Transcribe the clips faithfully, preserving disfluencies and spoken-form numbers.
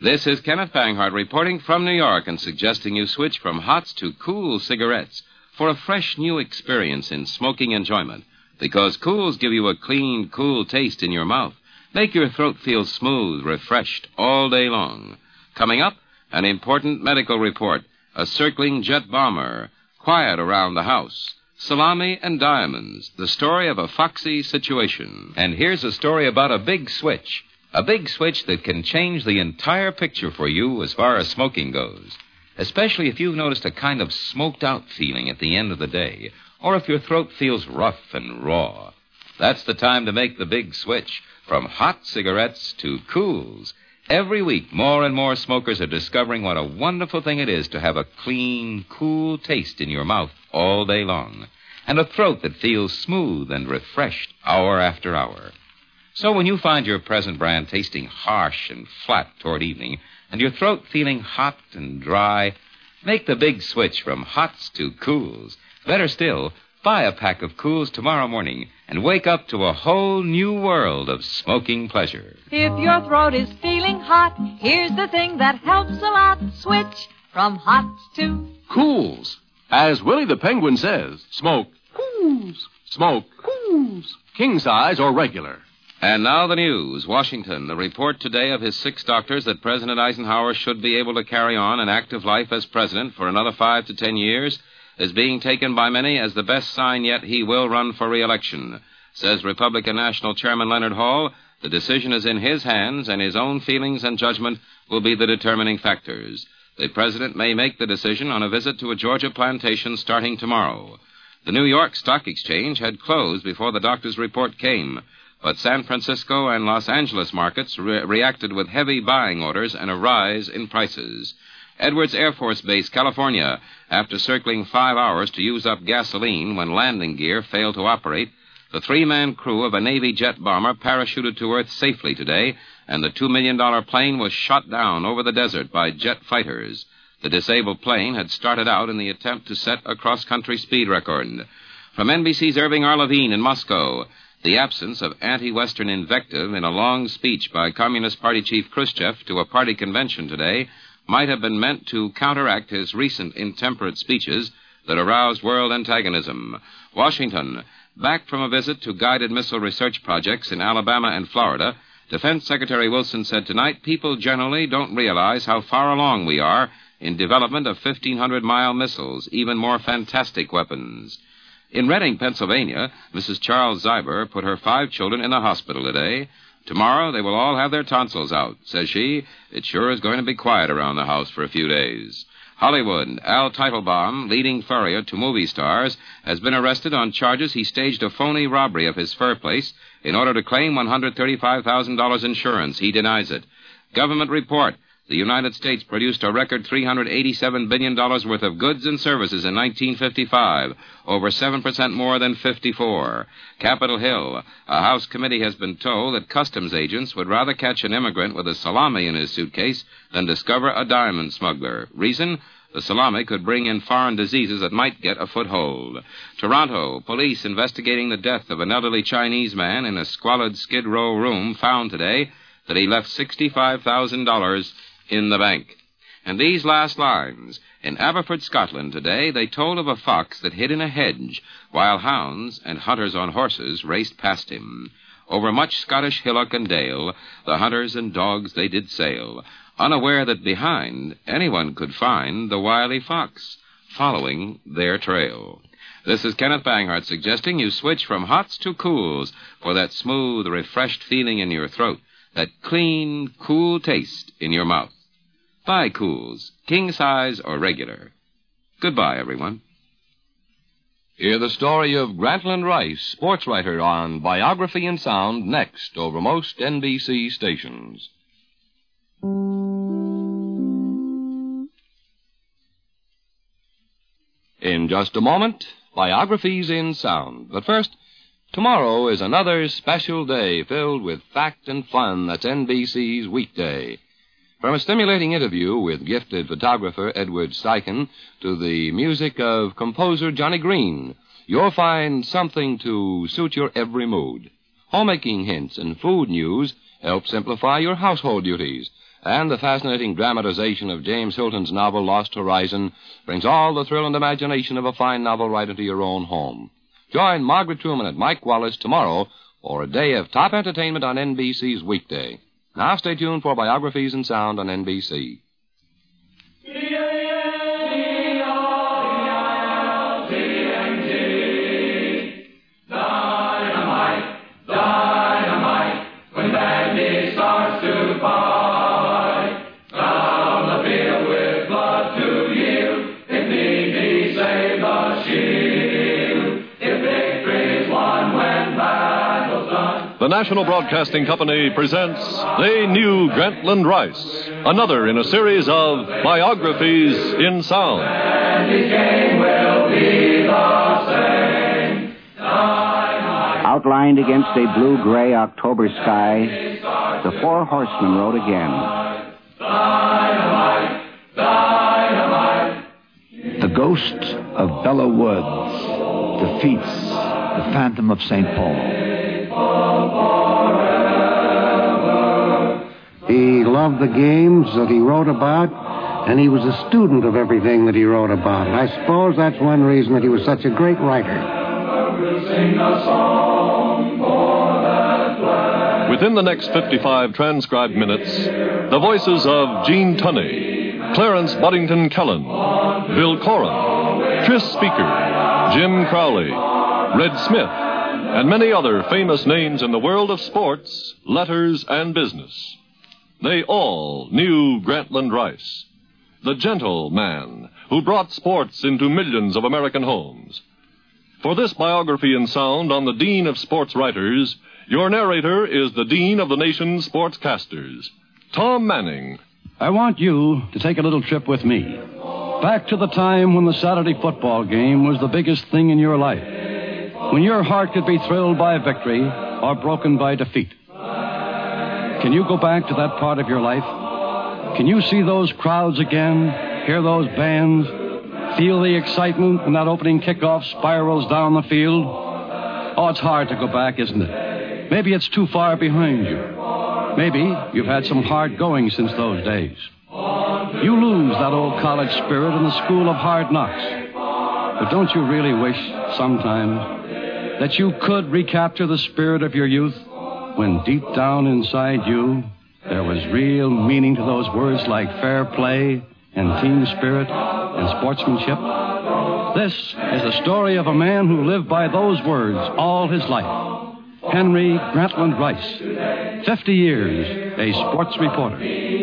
This is Kenneth Banghart reporting from New York and suggesting you switch from hots to cool cigarettes for a fresh new experience in smoking enjoyment. Because Cools give you a clean, cool taste in your mouth. Make your throat feel smooth, refreshed all day long. Coming up, an important medical report. A circling jet bomber. Quiet around the house. Salami and diamonds. The story of a foxy situation. And here's a story about a big switch. A big switch that can change the entire picture for you as far as smoking goes. Especially if you've noticed a kind of smoked-out feeling at the end of the day, or if your throat feels rough and raw. That's the time to make the big switch from hot cigarettes to Cools. Every week, more and more smokers are discovering what a wonderful thing it is to have a clean, cool taste in your mouth all day long, and a throat that feels smooth and refreshed hour after hour. So when you find your present brand tasting harsh and flat toward evening, and your throat feeling hot and dry, make the big switch from hots to Cools. Better still, buy a pack of Cools tomorrow morning and wake up to a whole new world of smoking pleasure. If your throat is feeling hot, here's the thing that helps a lot. Switch from hots to Cools. As Willie the Penguin says, smoke Cools. Smoke Cools. King size or regular. And now the news. Washington, the report today of his six doctors that President Eisenhower should be able to carry on an active life as president for another five to ten years is being taken by many as the best sign yet he will run for re-election. Says Republican National Chairman Leonard Hall, the decision is in his hands and his own feelings and judgment will be the determining factors. The president may make the decision on a visit to a Georgia plantation starting tomorrow. The New York Stock Exchange had closed before the doctor's report came, but San Francisco and Los Angeles markets re- reacted with heavy buying orders and a rise in prices. Edwards Air Force Base, California, after circling five hours to use up gasoline when landing gear failed to operate, the three-man crew of a Navy jet bomber parachuted to Earth safely today, and the two million dollars plane was shot down over the desert by jet fighters. The disabled plane had started out in the attempt to set a cross-country speed record. From N B C's Irving R. Levine in Moscow, the absence of anti-Western invective in a long speech by Communist Party Chief Khrushchev to a party convention today might have been meant to counteract his recent intemperate speeches that aroused world antagonism. Washington, back from a visit to guided missile research projects in Alabama and Florida, Defense Secretary Wilson said tonight people generally don't realize how far along we are in development of fifteen hundred mile missiles, even more fantastic weapons. In Reading, Pennsylvania, Missus Charles Zyber put her five children in the hospital today. Tomorrow they will all have their tonsils out, says she. It sure is going to be quiet around the house for a few days. Hollywood, Al Teitelbaum, leading furrier to movie stars, has been arrested on charges he staged a phony robbery of his fur place in order to claim one hundred thirty-five thousand dollars insurance. He denies it. Government report. The United States produced a record three hundred eighty-seven billion dollars worth of goods and services in nineteen fifty-five, over seven percent more than fifty-four. Capitol Hill, a House committee has been told that customs agents would rather catch an immigrant with a salami in his suitcase than discover a diamond smuggler. Reason? The salami could bring in foreign diseases that might get a foothold. Toronto, police investigating the death of an elderly Chinese man in a squalid Skid Row room found today that he left sixty-five thousand dollars in the bank. And these last lines. In Aberford, Scotland today, they told of a fox that hid in a hedge while hounds and hunters on horses raced past him. Over much Scottish hillock and dale, the hunters and dogs they did sail, unaware that behind anyone could find the wily fox, following their trail. This is Kenneth Banghart suggesting you switch from hots to cools for that smooth, refreshed feeling in your throat, that clean, cool taste in your mouth. Buy Cools, king size or regular. Goodbye, everyone. Hear the story of Grantland Rice, sports writer, on Biography in Sound next over most N B C stations. In just a moment, Biographies in Sound. But first, tomorrow is another special day filled with fact and fun. That's N B C's Weekday. From a stimulating interview with gifted photographer Edward Steichen to the music of composer Johnny Green, you'll find something to suit your every mood. Homemaking hints and food news help simplify your household duties. And the fascinating dramatization of James Hilton's novel Lost Horizon brings all the thrill and imagination of a fine novel right into your own home. Join Margaret Truman and Mike Wallace tomorrow for a day of top entertainment on N B C's Weekday. Now stay tuned for Biographies in Sound on N B C. The National Broadcasting Company presents They Knew Grantland Rice, another in a series of Biographies in Sound. And his game will be the same. Outlined against a blue-gray October sky, the Four Horsemen rode again. Dynamite, dynamite. The Ghost of Bella Woods defeats the Phantom of Saint Paul. He loved the games that he wrote about, and he was a student of everything that he wrote about. I suppose that's one reason that he was such a great writer. Within the next fifty-five transcribed minutes, the voices of Gene Tunney, Clarence Buddington Kellen, Bill Coram, Tris Speaker, Jim Crowley, Red Smith, and many other famous names in the world of sports, letters, and business. They all knew Grantland Rice, the gentle man who brought sports into millions of American homes. For this biography in sound on the Dean of Sports Writers, your narrator is the Dean of the nation's sportscasters, Tom Manning. I want you to take a little trip with me, back to the time when the Saturday football game was the biggest thing in your life, when your heart could be thrilled by victory or broken by defeat. Can you go back to that part of your life? Can you see those crowds again, hear those bands, feel the excitement when that opening kickoff spirals down the field? Oh, it's hard to go back, isn't it? Maybe it's too far behind you. Maybe you've had some hard going since those days. You lose that old college spirit in the school of hard knocks. But don't you really wish, sometimes, that you could recapture the spirit of your youth when deep down inside you there was real meaning to those words like fair play and team spirit and sportsmanship? This is the story of a man who lived by those words all his life. Henry Grantland Rice, fifty years, a sports reporter.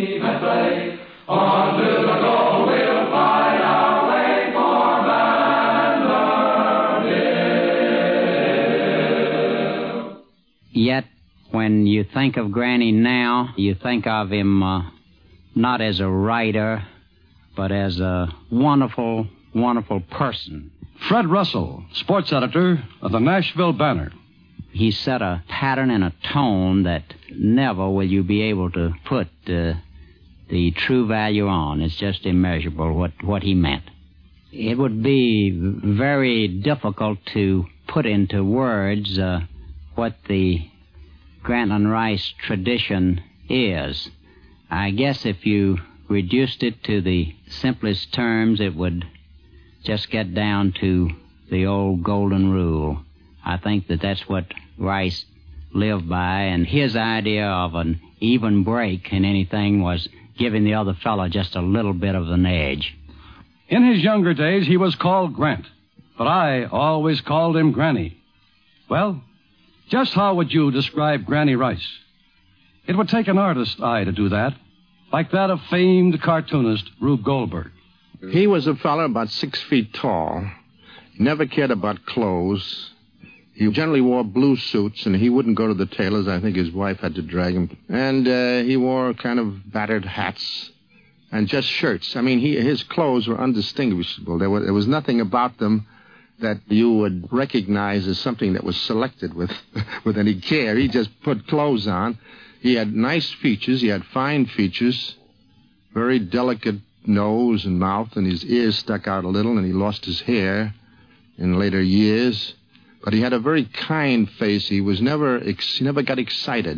Yet, when you think of Granny now, you think of him uh, not as a writer, but as a wonderful, wonderful person. Fred Russell, sports editor of the Nashville Banner. He set a pattern and a tone that never will you be able to put uh, the true value on. It's just immeasurable what, what he meant. It would be very difficult to put into words uh, what the Grantland Rice tradition is. I guess if you reduced it to the simplest terms, it would just get down to the old golden rule. I think that that's what Rice lived by, and his idea of an even break in anything was giving the other fellow just a little bit of an edge. In his younger days, he was called Grant, but I always called him Granny. Well, just how would you describe Granny Rice? It would take an artist's eye to do that, like that of famed cartoonist Rube Goldberg. He was a fellow about six feet tall. He never cared about clothes. He generally wore blue suits, and he wouldn't go to the tailor's. I think his wife had to drag him. And uh, he wore kind of battered hats and just shirts. I mean, he, his clothes were undistinguishable. There, were, there was nothing about them that you would recognize as something that was selected with, with any care. He just put clothes on. He had nice features. He had fine features, very delicate nose and mouth, and his ears stuck out a little, and he lost his hair in later years. But he had a very kind face. He was never, ex- he never got excited.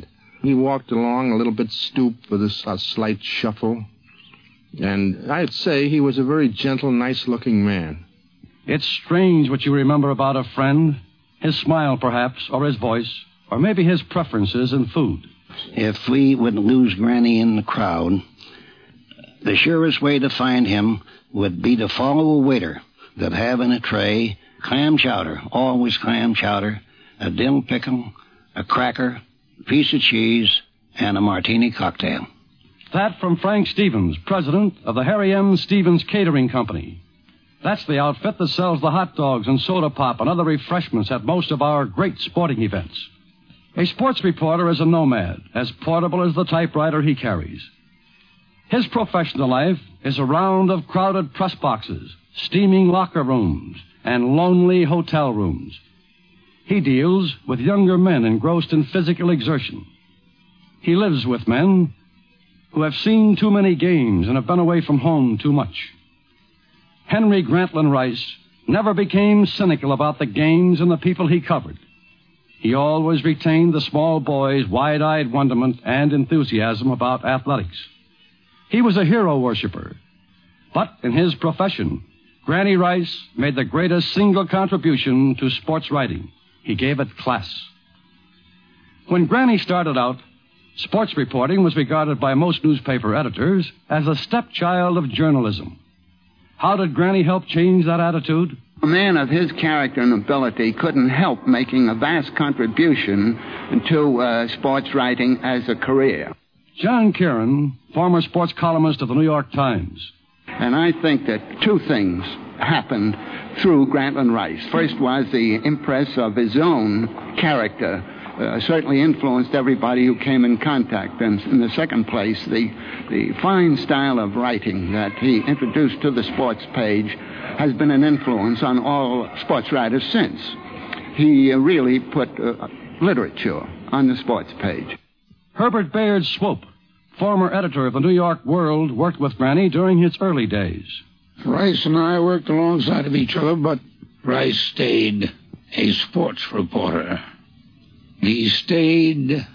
He walked along a little bit stooped with a, a slight shuffle. And I'd say he was a very gentle, nice-looking man. It's strange what you remember about a friend. His smile, perhaps, or his voice, or maybe his preferences in food. If we would lose Granny in the crowd, the surest way to find him would be to follow a waiter that have in a tray clam chowder, always clam chowder, a dill pickle, a cracker, a piece of cheese, and a martini cocktail. That from Frank Stevens, president of the Harry M. Stevens Catering Company. That's the outfit that sells the hot dogs and soda pop and other refreshments at most of our great sporting events. A sports reporter is a nomad, as portable as the typewriter he carries. His professional life is a round of crowded press boxes, steaming locker rooms, and lonely hotel rooms. He deals with younger men engrossed in physical exertion. He lives with men who have seen too many games and have been away from home too much. Henry Grantland Rice never became cynical about the games and the people he covered. He always retained the small boy's wide-eyed wonderment and enthusiasm about athletics. He was a hero worshiper. But in his profession, Granny Rice made the greatest single contribution to sports writing. He gave it class. When Granny started out, sports reporting was regarded by most newspaper editors as a stepchild of journalism. How did Granny help change that attitude? A man of his character and ability couldn't help making a vast contribution to uh, sports writing as a career. John Kieran, former sports columnist of the New York Times. And I think that two things happened through Grantland Rice. First was the impress of his own character. Uh, certainly influenced everybody who came in contact. And in the second place, the, the fine style of writing that he introduced to the sports page has been an influence on all sports writers since. He uh, really put uh, literature on the sports page. Herbert Bayard Swope, former editor of the New York World, worked with Granny during his early days. Rice and I worked alongside of each other, but Rice stayed a sports reporter. He stayed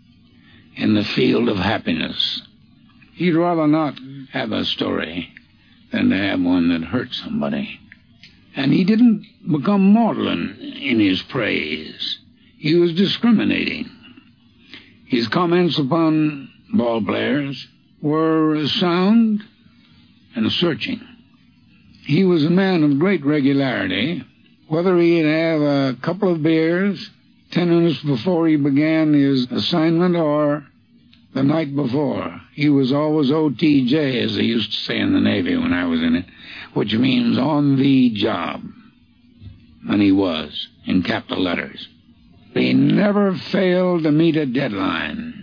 in the field of happiness. He'd rather not have a story than to have one that hurt somebody. And he didn't become maudlin in his praise. He was discriminating. His comments upon ball players were sound and searching. He was a man of great regularity. Whether he'd have a couple of beers ten minutes before he began his assignment or the night before, he was always O T J, as they used to say in the Navy when I was in it, which means on the job. And he was, in capital letters. He never failed to meet a deadline.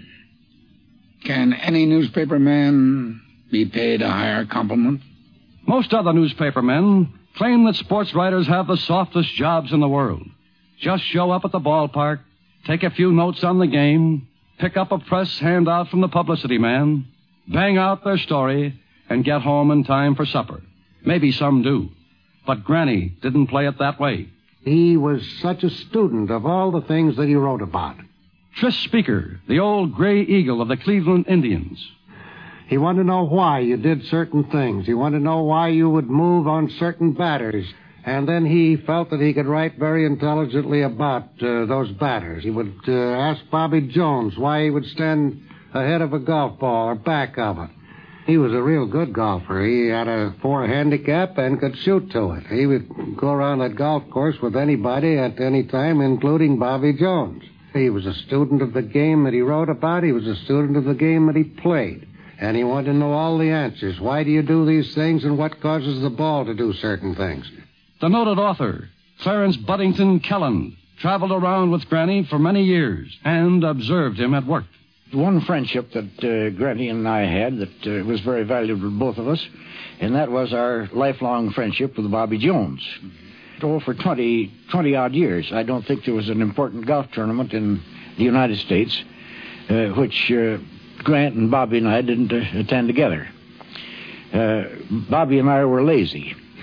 Can any newspaper man be paid a higher compliment? Most other newspaper men claim that sports writers have the softest jobs in the world. Just show up at the ballpark, take a few notes on the game, pick up a press handout from the publicity man, bang out their story, and get home in time for supper. Maybe some do. But Granny didn't play it that way. He was such a student of all the things that he wrote about. Tris Speaker, the old gray eagle of the Cleveland Indians. He wanted to know why you did certain things. He wanted to know why you would move on certain batters. And then he felt that he could write very intelligently about uh, those batters. He would uh, ask Bobby Jones why he would stand ahead of a golf ball or back of it. He was a real good golfer. He had a four handicap and could shoot to it. He would go around that golf course with anybody at any time, including Bobby Jones. He was a student of the game that he wrote about. He was a student of the game that he played. And he wanted to know all the answers. Why do you do these things and what causes the ball to do certain things? The noted author, Clarence Buddington Kelland, traveled around with Granny for many years and observed him at work. One friendship that uh, Granny and I had that uh, was very valuable to both of us, and that was our lifelong friendship with Bobby Jones. Oh, for twenty, twenty-odd years, I don't think there was an important golf tournament in the United States uh, which uh, Grant and Bobby and I didn't uh, attend together. Uh, Bobby and I were lazy.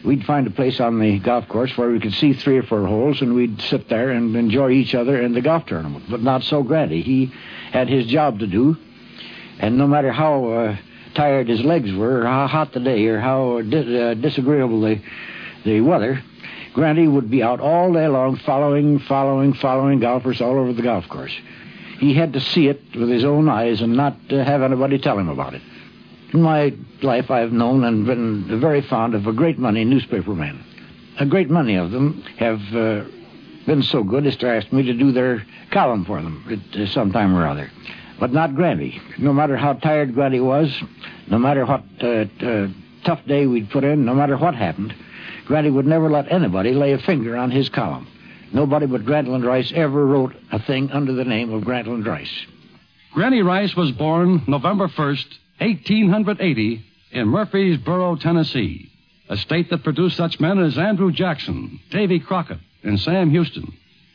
we'd find a place on the golf course where we could see three or four holes, and we'd sit there and enjoy each other in the golf tournament. But not so Granny. He had his job to do, and no matter how uh, tired his legs were, or how hot the day, or how di- uh, disagreeable the, the weather, Granny would be out all day long following, following, following golfers all over the golf course. He had to see it with his own eyes and not uh, have anybody tell him about it. In my life, I've known and been very fond of a great many newspapermen. A great many of them have uh, been so good as to ask me to do their column for them at uh, some time or other. But not Granny. No matter how tired Granny was, no matter what uh, uh, tough day we'd put in, no matter what happened, Granny would never let anybody lay a finger on his column. Nobody but Grantland Rice ever wrote a thing under the name of Grantland Rice. Granny Rice was born November first, eighteen eighty, in Murfreesboro, Tennessee, a state that produced such men as Andrew Jackson, Davy Crockett, and Sam Houston.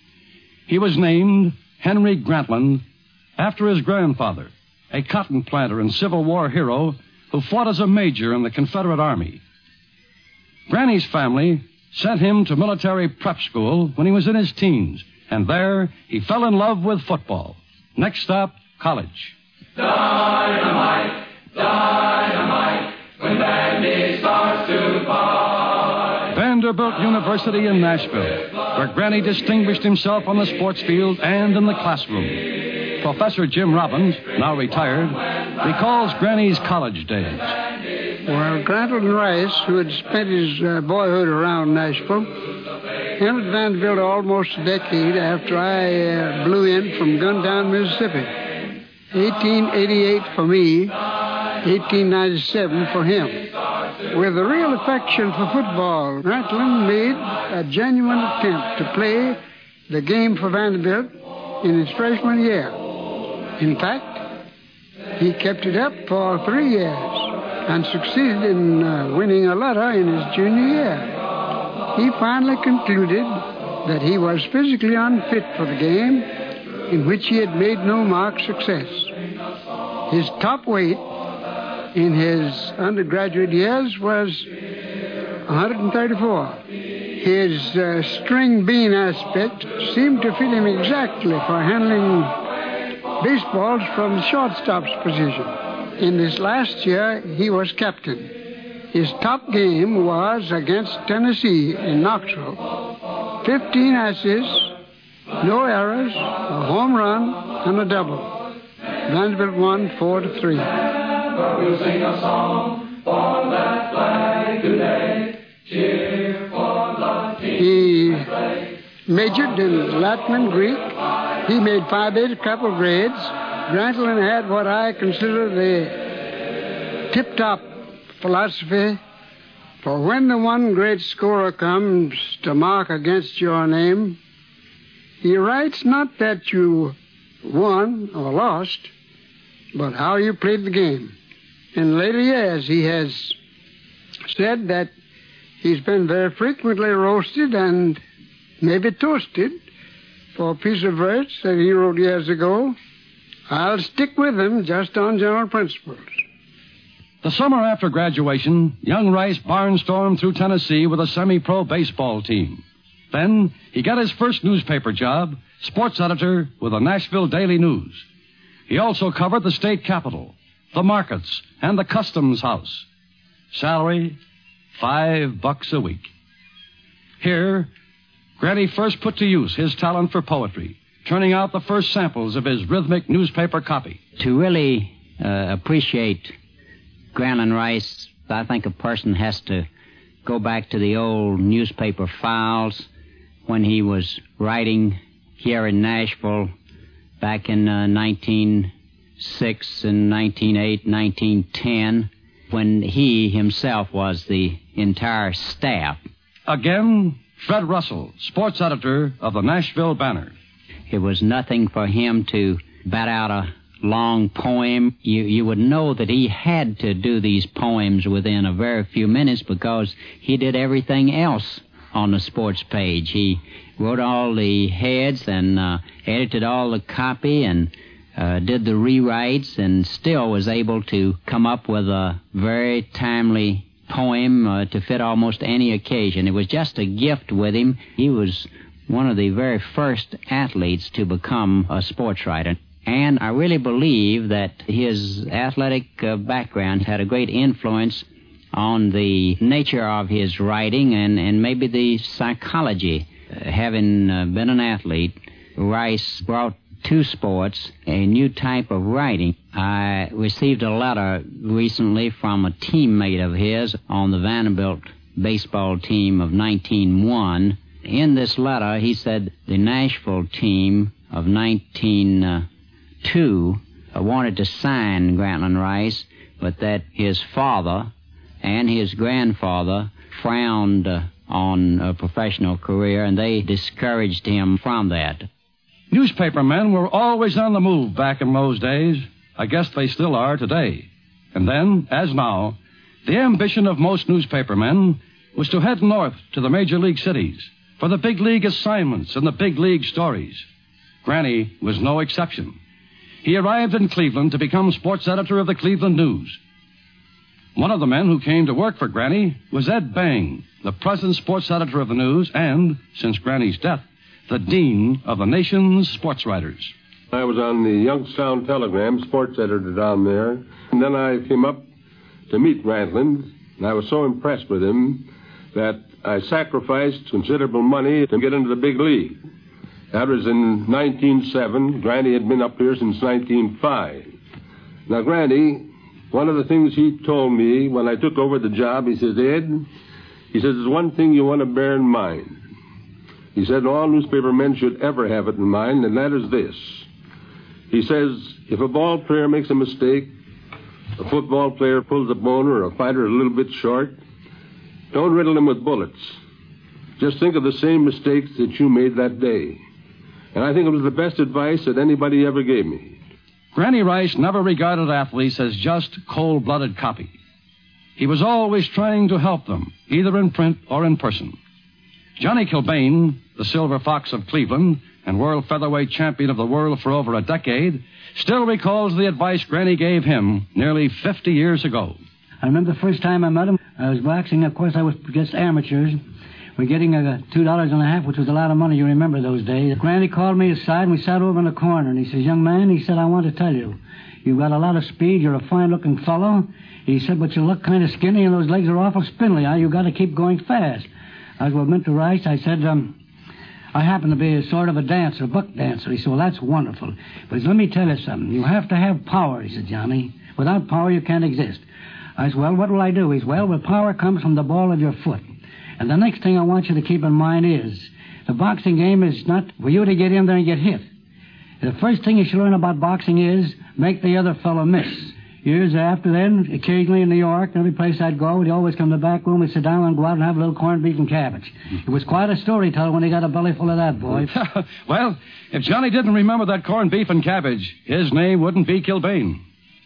He was named Henry Grantland after his grandfather, a cotton planter and Civil War hero who fought as a major in the Confederate Army. Granny's family sent him to military prep school when he was in his teens, and there he fell in love with football. Next stop, college. Dynamite, dynamite, when Vandy starts to fight. Vanderbilt University in Nashville, where Granny distinguished himself on the sports field and in the classroom. Professor Jim Robbins, now retired, recalls Granny's college days. Well, Grantland Rice, who had spent his uh, boyhood around Nashville, entered Vanderbilt almost a decade after I uh, blew in from Guntown, Mississippi. eighteen eighty-eight for me, eighteen ninety-seven for him. With a real affection for football, Grantland made a genuine attempt to play the game for Vanderbilt in his freshman year. In fact, he kept it up for three years and succeeded in uh, winning a letter in his junior year. He finally concluded that he was physically unfit for the game, in which he had made no marked success. His top weight in his undergraduate years was one thirty-four. His uh, string bean aspect seemed to fit him exactly for handling baseballs from the shortstop's position. In this last year, he was captain. His top game was against Tennessee in Knoxville. Fifteen assists, no errors, a home run, and a double. Vanderbilt won four to three. We'll sing a song for that flag today. Cheer for the team. He majored in Latin and Greek. He made Phi Beta Kappa grades. Grantland had what I consider the tip-top philosophy. For when the one great scorer comes to mark against your name, he writes not that you won or lost, but how you played the game. In later years, he has said that he's been very frequently roasted and maybe toasted for a piece of verse that he wrote years ago. I'll stick with him just on general principles. The summer after graduation, young Rice barnstormed through Tennessee with a semi-pro baseball team. Then he got his first newspaper job, sports editor with the Nashville Daily News. He also covered the state capitol, the markets, and the customs house. Salary, five bucks a week. Here, Granny first put to use his talent for poetry, turning out the first samples of his rhythmic newspaper copy. To really uh, appreciate Grantland Rice, I think a person has to go back to the old newspaper files when he was writing here in Nashville back in uh, nineteen oh six and nineteen oh eight, nineteen ten, when he himself was the entire staff. Again, Fred Russell, sports editor of the Nashville Banner. It was nothing for him to bat out a long poem. You, you would know that he had to do these poems within a very few minutes because he did everything else on the sports page. He wrote all the heads and uh, edited all the copy and uh, did the rewrites and still was able to come up with a very timely poem. poem uh, to fit almost any occasion. It was just a gift with him. He was one of the very first athletes to become a sports writer. And I really believe that his athletic uh, background had a great influence on the nature of his writing and, and maybe the psychology. Uh, having uh, been an athlete, Rice brought to sports a new type of writing. I received a letter recently from a teammate of his on the Vanderbilt baseball team of nineteen oh one. In this letter, he said the Nashville team of nineteen oh two uh, wanted to sign Grantland Rice, but that his father and his grandfather frowned uh, on a professional career, and they discouraged him from that. Newspapermen were always on the move back in those days. I guess they still are today. And then, as now, the ambition of most newspapermen was to head north to the major league cities for the big league assignments and the big league stories. Granny was no exception. He arrived in Cleveland to become sports editor of the Cleveland News. One of the men who came to work for Granny was Ed Bang, the present sports editor of the News and, since Granny's death, the dean of the nation's sports writers. I was on the Youngstown Telegram, sports editor down there. And then I came up to meet Grantland, and I was so impressed with him that I sacrificed considerable money to get into the big league. That was in nineteen oh seven. Granny had been up here since nineteen oh five. Now, Granny, one of the things he told me when I took over the job, he says, Ed, he says, there's one thing you want to bear in mind. He said all newspaper men should ever have it in mind, and that is this. He says, if a ball player makes a mistake, a football player pulls a bone, or a fighter is a little bit short, don't riddle him with bullets. Just think of the same mistakes that you made that day. And I think it was the best advice that anybody ever gave me. Granny Rice never regarded athletes as just cold-blooded copy. He was always trying to help them, either in print or in person. Johnny Kilbane, the Silver Fox of Cleveland and world featherweight champion of the world for over a decade, still recalls the advice Granny gave him nearly fifty years ago. I remember the first time I met him, I was boxing. Of course, I was against amateurs. We're getting a two dollars and a half, which was a lot of money. You remember those days. Granny called me aside, and we sat over in the corner, and he says, young man, he said, I want to tell you, you've got a lot of speed. You're a fine-looking fellow. He said, but you look kind of skinny, and those legs are awful spindly. Huh? You've got to keep going fast. I was went to Rice. I said, um, I happen to be a sort of a dancer, a buck dancer. He said, well, that's wonderful. But he said, let me tell you something. You have to have power, he said, Johnny. Without power, you can't exist. I said, well, what will I do? He said, well, well, power comes from the ball of your foot. And the next thing I want you to keep in mind is the boxing game is not for you to get in there and get hit. The first thing you should learn about boxing is make the other fellow miss. Years after then, occasionally in New York, every place I'd go, we'd always come to the back room, we'd sit down and go out and have a little corned beef and cabbage. It was quite a storyteller when he got a belly full of that, boy. Well, if Johnny didn't remember that corned beef and cabbage, his name wouldn't be Kilbane.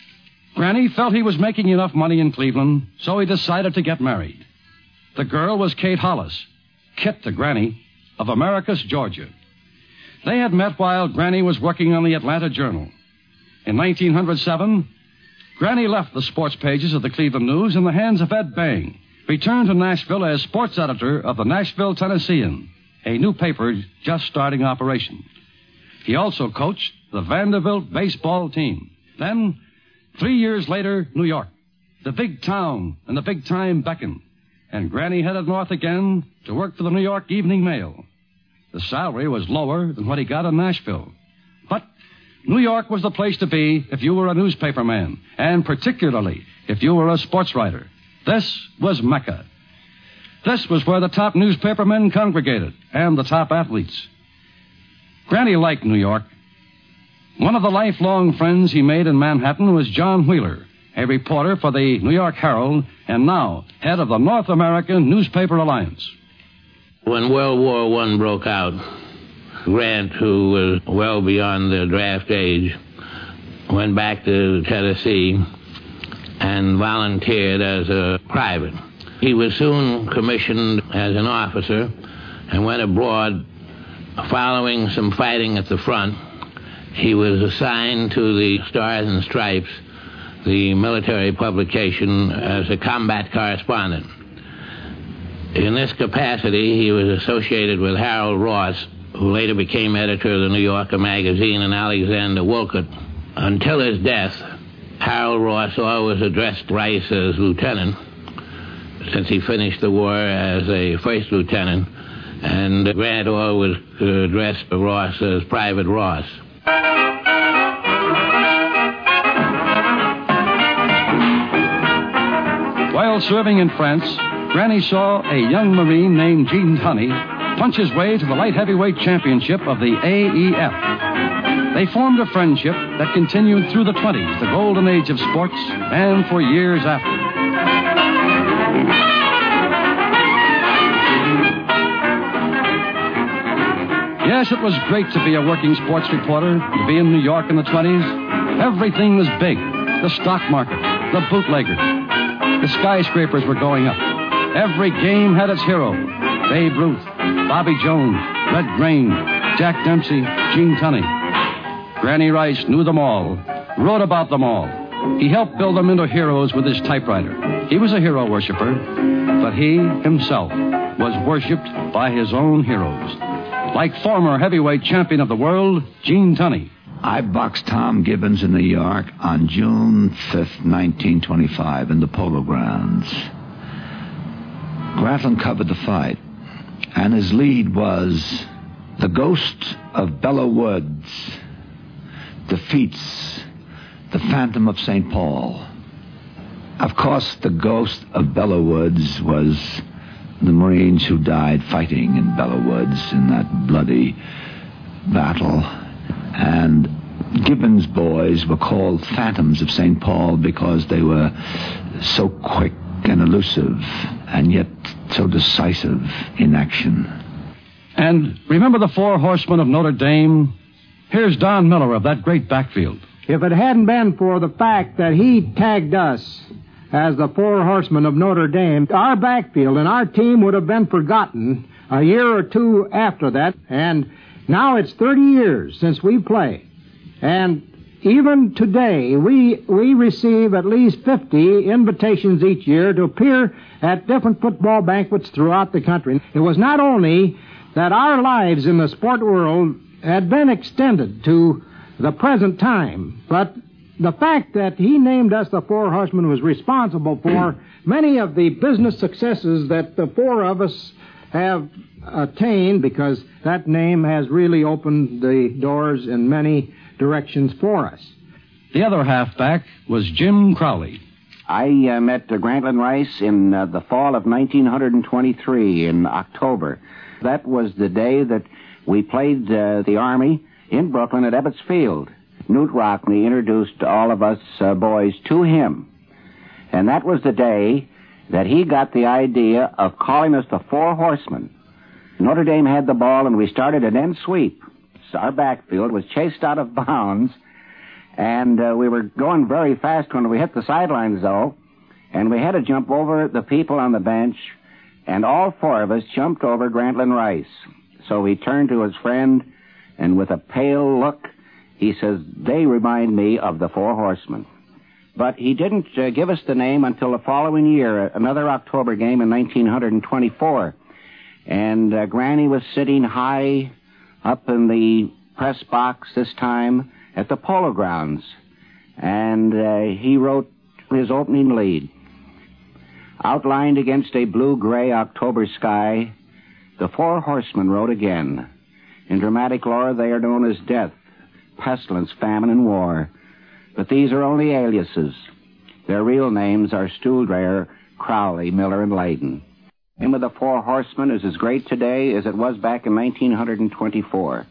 Granny felt he was making enough money in Cleveland, so he decided to get married. The girl was Kate Hollis, Kit to Granny, of Americus, Georgia. They had met while Granny was working on the Atlanta Journal. In nineteen oh seven, Granny left the sports pages of the Cleveland News in the hands of Ed Bang, returned to Nashville as sports editor of the Nashville Tennessean, a new paper just starting operation. He also coached the Vanderbilt baseball team. Then, three years later, New York. The big town and the big time beckoned, and Granny headed north again to work for the New York Evening Mail. The salary was lower than what he got in Nashville. But New York was the place to be if you were a newspaper man, and particularly if you were a sports writer. This was Mecca. This was where the top newspaper men congregated, and the top athletes. Granny liked New York. One of the lifelong friends he made in Manhattan was John Wheeler, a reporter for the New York Herald, and now head of the North American Newspaper Alliance. When World War One broke out, Grant, who was well beyond the draft age, went back to Tennessee and volunteered as a private. He was soon commissioned as an officer and went abroad following some fighting at the front. He was assigned to the Stars and Stripes the military publication as a combat correspondent. In this capacity, he was associated with Harold Ross, who later became editor of the New Yorker magazine, and Alexander Wolcott. Until his death, Harold Ross always addressed Rice as lieutenant, since he finished the war as a first lieutenant, and Grant always addressed Ross as Private Ross. While serving in France, Granny saw a young Marine named Gene Tunney punch his way to the light heavyweight championship of the A E F. They formed a friendship that continued through the twenties, the golden age of sports, and for years after. Yes, it was great to be a working sports reporter, to be in New York in the twenties. Everything was big. The stock market, the bootleggers, the skyscrapers were going up. Every game had its hero. Babe Ruth, Bobby Jones, Red Grange, Jack Dempsey, Gene Tunney. Granny Rice knew them all, wrote about them all. He helped build them into heroes with his typewriter. He was a hero worshiper, but he himself was worshipped by his own heroes. Like former heavyweight champion of the world, Gene Tunney. I boxed Tom Gibbons in New York on June fifth, nineteen twenty-five, in the Polo Grounds. Grantland covered the fight, and his lead was The Ghost of Bella Woods defeats the Phantom of Saint Paul. Of course, the ghost of Bella Woods was the Marines who died fighting in Bella Woods in that bloody battle. And Gibbons' boys were called Phantoms of Saint Paul because they were so quick and elusive and yet so decisive in action. And remember the Four Horsemen of Notre Dame? Here's Don Miller of that great backfield. If it hadn't been for the fact that he tagged us as the Four Horsemen of Notre Dame, our backfield and our team would have been forgotten a year or two after that. And now it's thirty years since we played. And even today, we we receive at least fifty invitations each year to appear at different football banquets throughout the country. It was not only that our lives in the sport world had been extended to the present time, but the fact that he named us the Four Horsemen was responsible for many of the business successes that the four of us have attained, because that name has really opened the doors in many directions for us. The other halfback was Jim Crowley. I uh, met uh, Grantland Rice in uh, the fall of nineteen twenty-three, in October. That was the day that we played uh, the Army in Brooklyn at Ebbets Field. Newt Rockney introduced all of us uh, boys to him. And that was the day that he got the idea of calling us the Four Horsemen. Notre Dame had the ball, and we started an end sweep. So our backfield was chased out of bounds, and uh, we were going very fast when we hit the sidelines, though, and we had to jump over the people on the bench, and all four of us jumped over Grantland Rice. So he turned to his friend, and with a pale look, he says, "They remind me of the Four Horsemen." But he didn't uh, give us the name until the following year, another October game in nineteen twenty-four. And uh, Granny was sitting high up in the press box this time at the Polo Grounds. And uh, he wrote his opening lead. Outlined against a blue-gray October sky, the Four Horsemen rode again. In dramatic lore, they are known as death, pestilence, famine, and war. But these are only aliases. Their real names are Stuhldrayer, Crowley, Miller, and Layden. The name of the Four Horsemen is as great today as it was back in nineteen twenty-four.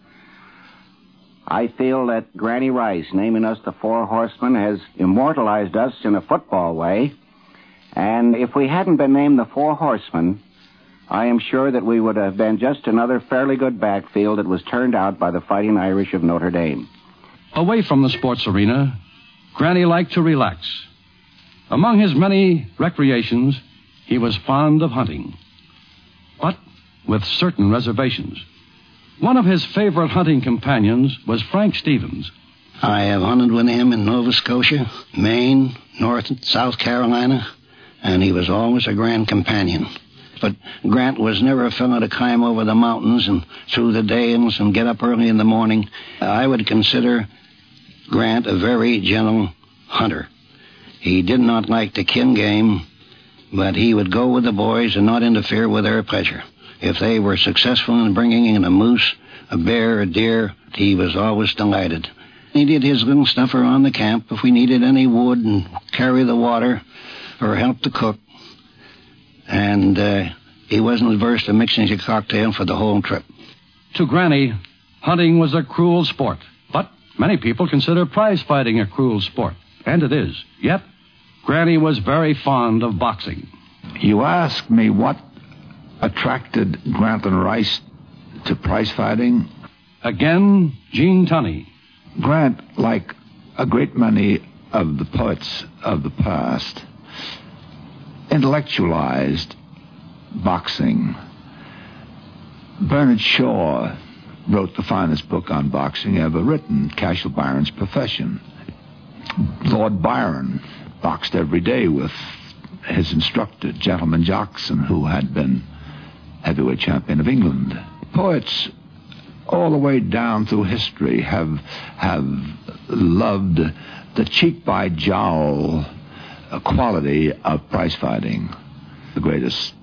I feel that Granny Rice, naming us the Four Horsemen, has immortalized us in a football way. And if we hadn't been named the Four Horsemen, I am sure that we would have been just another fairly good backfield that was turned out by the Fighting Irish of Notre Dame. Away from the sports arena, Granny liked to relax. Among his many recreations, he was fond of hunting, but with certain reservations. One of his favorite hunting companions was Frank Stevens. I have hunted with him in Nova Scotia, Maine, North and South Carolina, and he was always a grand companion. But Grant was never a fellow to climb over the mountains and through the dales and get up early in the morning. I would consider Grant a very gentle hunter. He did not like to kill game, but he would go with the boys and not interfere with their pleasure. If they were successful in bringing in a moose, a bear, a deer, he was always delighted. He did his little stuff around the camp if we needed any wood and carry the water or help to cook. And uh, he wasn't averse to mixing a cocktail for the whole trip. To Granny, hunting was a cruel sport. But many people consider prize fighting a cruel sport. And it is. Yet, Granny was very fond of boxing. You ask me what attracted Grantland Rice to prize fighting? Again, Gene Tunney. Grant, like a great many of the poets of the past, intellectualized boxing. Bernard Shaw wrote the finest book on boxing ever written, Cashel Byron's Profession. Lord Byron boxed every day with his instructor, Gentleman Jackson, who had been heavyweight champion of England. Poets all the way down through history have have loved the cheek-by-jowl quality of prize fighting. The greatest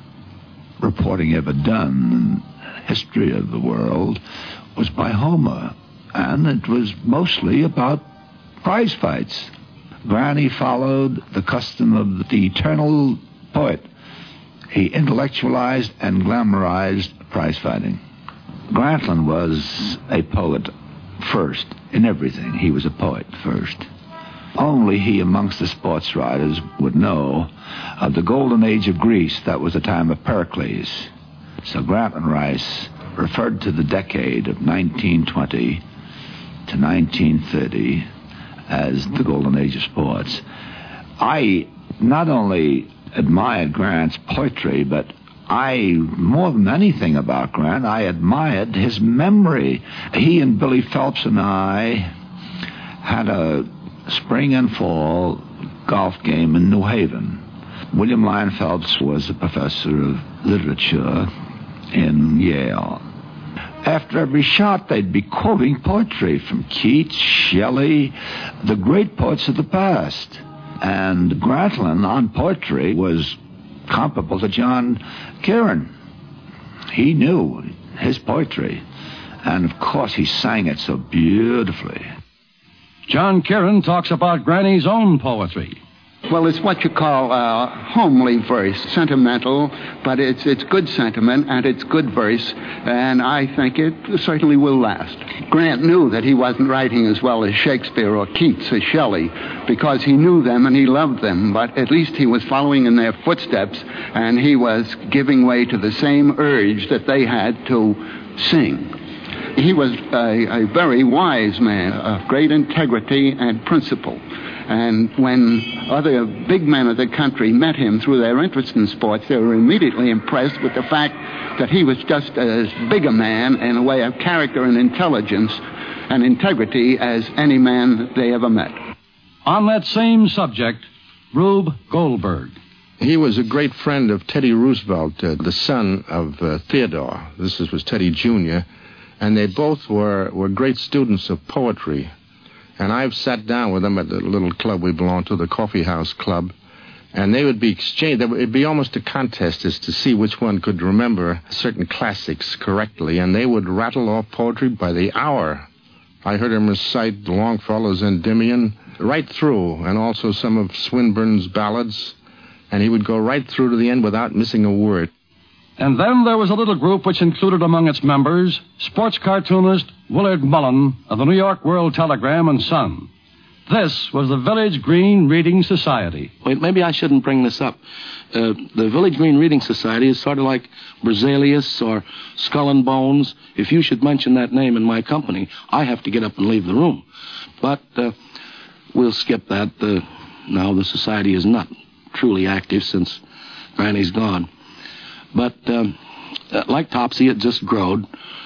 reporting ever done in the history of the world was by Homer, and it was mostly about prize fights. Granny followed the custom of the eternal poet. He intellectualized and glamorized prize fighting. Grantland was a poet first in everything. He was a poet first. Only he amongst the sports writers would know of the golden age of Greece. That was the time of Pericles. So Grantland Rice referred to the decade of nineteen twenty to nineteen thirty as the golden age of sports. I not only admired Grant's poetry, but I, more than anything about Grant, I admired his memory. He and Billy Phelps and I had a spring and fall golf game in New Haven. William Lyon Phelps was a professor of literature in Yale. After every shot, they'd be quoting poetry from Keats, Shelley, the great poets of the past. And Grantland on poetry was comparable to John Kieran. He knew his poetry, and of course he sang it so beautifully. John Kieran talks about Granny's own poetry. Well, it's what you call uh, homely verse, sentimental, but it's it's good sentiment and it's good verse, and I think it certainly will last. Grant knew that he wasn't writing as well as Shakespeare or Keats or Shelley because he knew them and he loved them, but at least he was following in their footsteps and he was giving way to the same urge that they had to sing. He was a, a very wise man of great integrity and principle. And when other big men of the country met him through their interest in sports, they were immediately impressed with the fact that he was just as big a man in a way of character and intelligence and integrity as any man they ever met. On that same subject, Rube Goldberg. He was a great friend of Teddy Roosevelt, uh, the son of uh, Theodore. This was Teddy Junior And they both were, were great students of poetry. And I've sat down with them at the little club we belonged to, the Coffee House Club, and they would be exchanged. It would be almost a contest as to see which one could remember certain classics correctly, and they would rattle off poetry by the hour. I heard him recite Longfellow's Endymion right through, and also some of Swinburne's ballads, and he would go right through to the end without missing a word. And then there was a little group which included among its members sports cartoonist Willard Mullen of the New York World Telegram and Sun. This was the Village Green Reading Society. Wait, maybe I shouldn't bring this up. Uh, the Village Green Reading Society is sort of like Berzelius or Skull and Bones. If you should mention that name in my company, I have to get up and leave the room. But uh, we'll skip that. Uh, now the society is not truly active since Granny's gone. But um, uh, like Topsy, it just growed.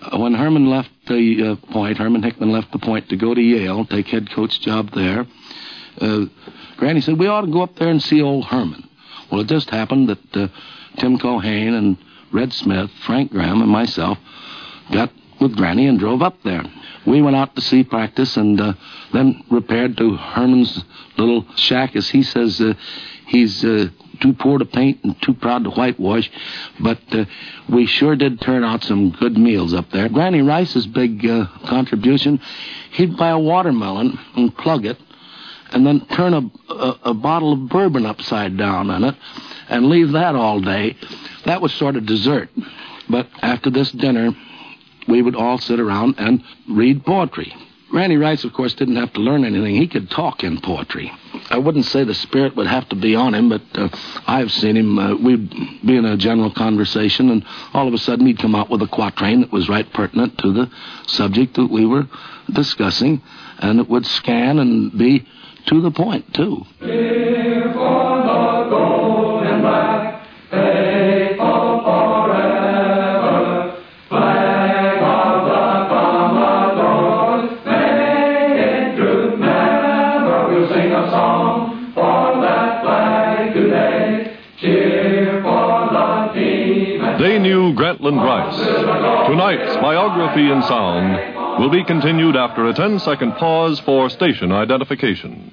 When Herman left the uh, point, Herman Hickman left the point to go to Yale, take head coach job there, uh, Granny said, we ought to go up there and see old Herman. Well, it just happened that uh, Tim Cohane and Red Smith, Frank Graham, and myself got with Granny and drove up there. We went out to see practice and uh, then repaired to Herman's little shack. As he says, uh, he's uh, too poor to paint and too proud to whitewash, but uh, we sure did turn out some good meals up there. Granny Rice's big uh, contribution, he'd buy a watermelon and plug it, and then turn a, a, a bottle of bourbon upside down in it and leave that all day. That was sort of dessert. But after this dinner, we would all sit around and read poetry. Granny Rice, of course, didn't have to learn anything. He could talk in poetry. I wouldn't say the spirit would have to be on him, but uh, I've seen him. Uh, we'd be in a general conversation, and all of a sudden he'd come out with a quatrain that was right pertinent to the subject that we were discussing, and it would scan and be to the point, too. Here for the gold and black, faithful forever, flag of the Commodore, may it droop never. We'll sing a song for that flag today. Cheer for the team. They knew Grantland Rice. Tonight's biography in sound will be continued after a ten-second pause for station identification.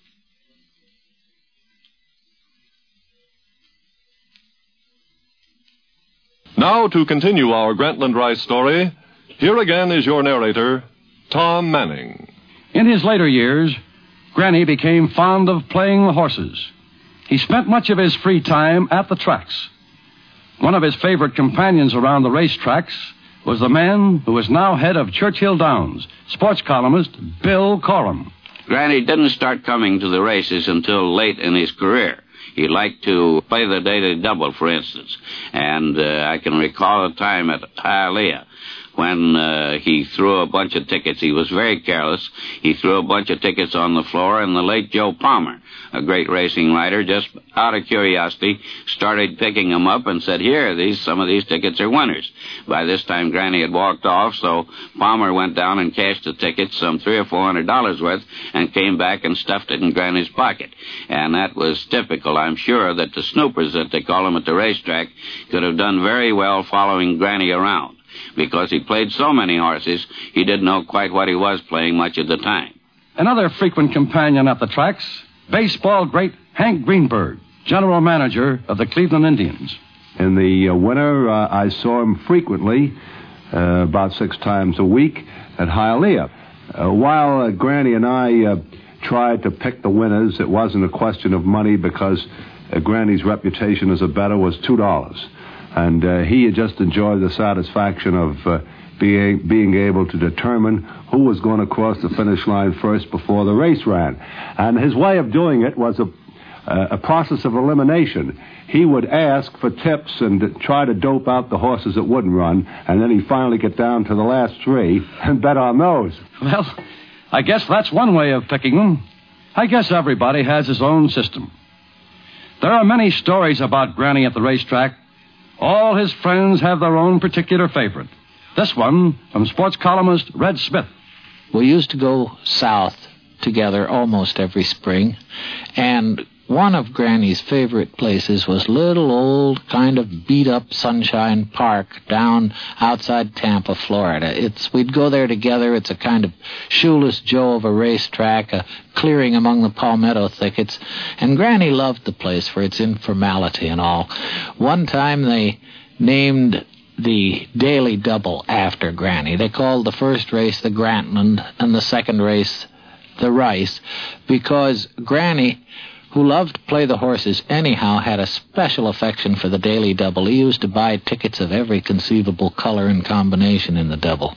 Now, to continue our Grantland Rice story, here again is your narrator, Tom Manning. In his later years, Granny became fond of playing the horses. He spent much of his free time at the tracks. One of his favorite companions around the racetracks was the man who is now head of Churchill Downs, sports columnist Bill Coram. Granny didn't start coming to the races until late in his career. He liked to play the daily double, for instance. And uh, I can recall a time at Hialeah when uh, he threw a bunch of tickets. He was very careless. He threw a bunch of tickets on the floor, and the late Joe Palmer, a great racing writer, just out of curiosity, started picking them up and said, here, these some of these tickets are winners. By this time, Granny had walked off, so Palmer went down and cashed the tickets, some three or four hundred dollars worth, and came back and stuffed it in Granny's pocket. And that was typical. I'm sure that the snoopers, that they call them at the racetrack, could have done very well following Granny around, because he played so many horses, he didn't know quite what he was playing much of the time. Another frequent companion at the tracks, baseball great Hank Greenberg, general manager of the Cleveland Indians. In the uh, winter, uh, I saw him frequently, uh, about six times a week, at Hialeah. Uh, while uh, Granny and I uh, tried to pick the winners, it wasn't a question of money because uh, Granny's reputation as a bettor was two dollars. And uh, he had just enjoyed the satisfaction of uh, being, being able to determine who was going to cross the finish line first before the race ran. And his way of doing it was a, uh, a process of elimination. He would ask for tips and try to dope out the horses that wouldn't run, and then he'd finally get down to the last three and bet on those. Well, I guess that's one way of picking them. I guess everybody has his own system. There are many stories about Granny at the racetrack. All his friends have their own particular favorite. This one from sports columnist Red Smith. We used to go south together almost every spring, and one of Granny's favorite places was little old kind of beat-up Sunshine Park down outside Tampa, Florida. It's we'd go there together. It's a kind of shoeless Joe of a racetrack, a clearing among the palmetto thickets, and Granny loved the place for its informality and all. One time they named the Daily Double after Granny. They called the first race the Grantland and the second race the Rice, because Granny, who loved to play the horses anyhow, had a special affection for the Daily Double. He used to buy tickets of every conceivable color and combination in the double.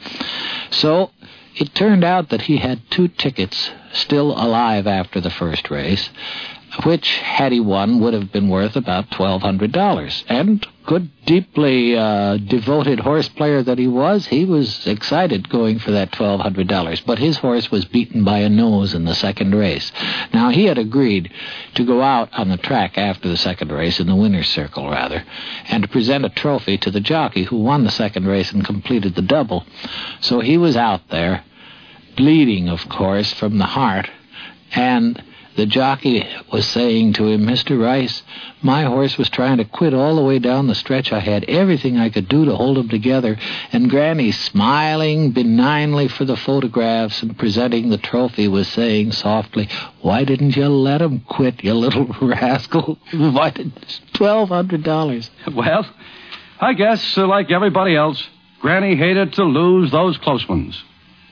So it turned out that he had two tickets still alive after the first race, which, had he won, would have been worth about twelve hundred dollars. And good, deeply uh, devoted horse player that he was, he was excited going for that twelve hundred dollars. But his horse was beaten by a nose in the second race. Now, he had agreed to go out on the track after the second race, in the winner's circle, rather, and to present a trophy to the jockey who won the second race and completed the double. So he was out there, bleeding, of course, from the heart, and the jockey was saying to him, "Mister Rice, my horse was trying to quit all the way down the stretch. I had everything I could do to hold him together." And Granny, smiling benignly for the photographs and presenting the trophy, was saying softly, "Why didn't you let him quit, you little rascal? Why did twelve hundred dollars? Well, I guess, uh, like everybody else, Granny hated to lose those close ones.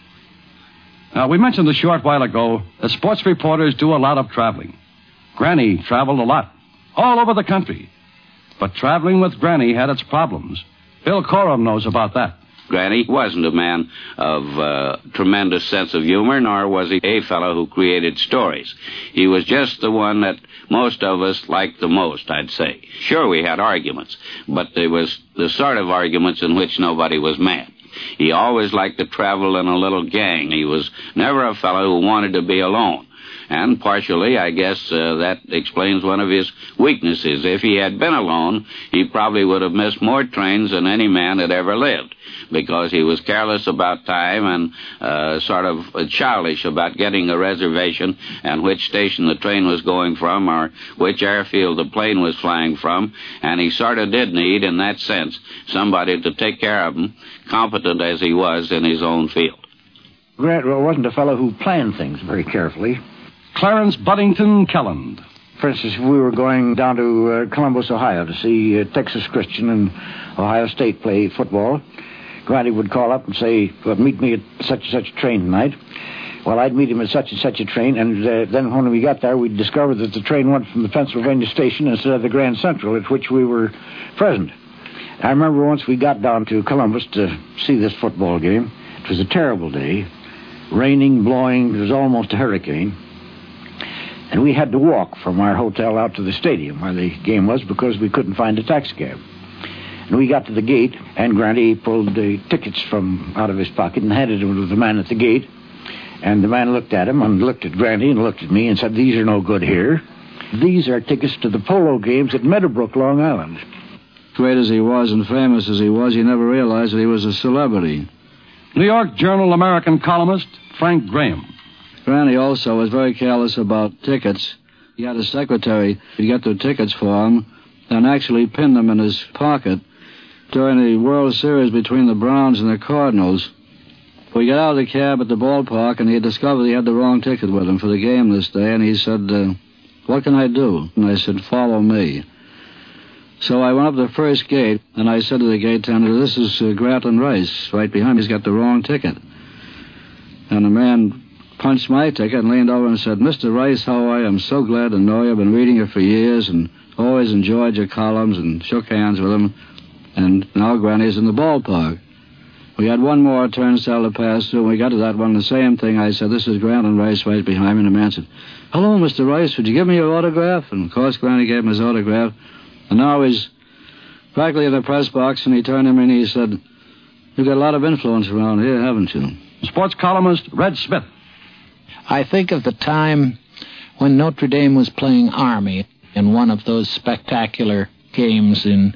Now, we mentioned a short while ago that sports reporters do a lot of traveling. Granny traveled a lot, all over the country. But traveling with Granny had its problems. Bill Coram knows about that. Granny wasn't a man of uh, tremendous sense of humor, nor was he a fellow who created stories. He was just the one that most of us liked the most, I'd say. Sure, we had arguments, but there was the sort of arguments in which nobody was mad. He always liked to travel in a little gang. He was never a fellow who wanted to be alone. And partially, I guess, uh, that explains one of his weaknesses. If he had been alone, he probably would have missed more trains than any man that ever lived, because he was careless about time and uh, sort of childish about getting a reservation and which station the train was going from or which airfield the plane was flying from. And he sort of did need, in that sense, somebody to take care of him, competent as he was in his own field. Grant wasn't a fellow who planned things very carefully. Clarence Buddington Kelland. For instance, if we were going down to uh, Columbus, Ohio to see uh, Texas Christian and Ohio State play football, Granny would call up and say, well, meet me at such and such a train tonight. Well, I'd meet him at such and such a train, and uh, then when we got there, we'd discover that the train went from the Pennsylvania station instead of the Grand Central at which we were present. I remember once we got down to Columbus to see this football game. It was a terrible day, raining, blowing, it was almost a hurricane. And we had to walk from our hotel out to the stadium where the game was because we couldn't find a taxi cab. And we got to the gate, and Granny pulled the tickets from out of his pocket and handed them to the man at the gate. And the man looked at him and looked at Granny and looked at me and said, "These are no good here. These are tickets to the polo games at Meadowbrook, Long Island." Great as he was and famous as he was, he never realized that he was a celebrity. New York Journal American columnist Frank Graham. Granny also was very careless about tickets. He had a secretary to get the tickets for him and actually pinned them in his pocket. During the World Series between the Browns and the Cardinals, we got out of the cab at the ballpark, and he discovered he had the wrong ticket with him for the game this day, and he said, uh, "What can I do?" And I said, "Follow me." So I went up to the first gate, and I said to the gate tender, "This is uh, Grantland Rice. Right behind me, he's got the wrong ticket." And the man punched my ticket and leaned over and said, "Mister Rice, how are you? I'm so glad to know you. I've been reading you for years and always enjoyed your columns," and shook hands with him. And now Granny's in the ballpark. We had one more turnstile to pass through, and we got to that one, the same thing. I said, "This is Grantland Rice right behind me." And the man said, "Hello, Mister Rice, would you give me your autograph?" And, of course, Granny gave him his autograph. And now he's practically in the press box, and he turned to me and he said, "You've got a lot of influence around here, haven't you?" Sports columnist Red Smith. I think of the time when Notre Dame was playing Army in one of those spectacular games in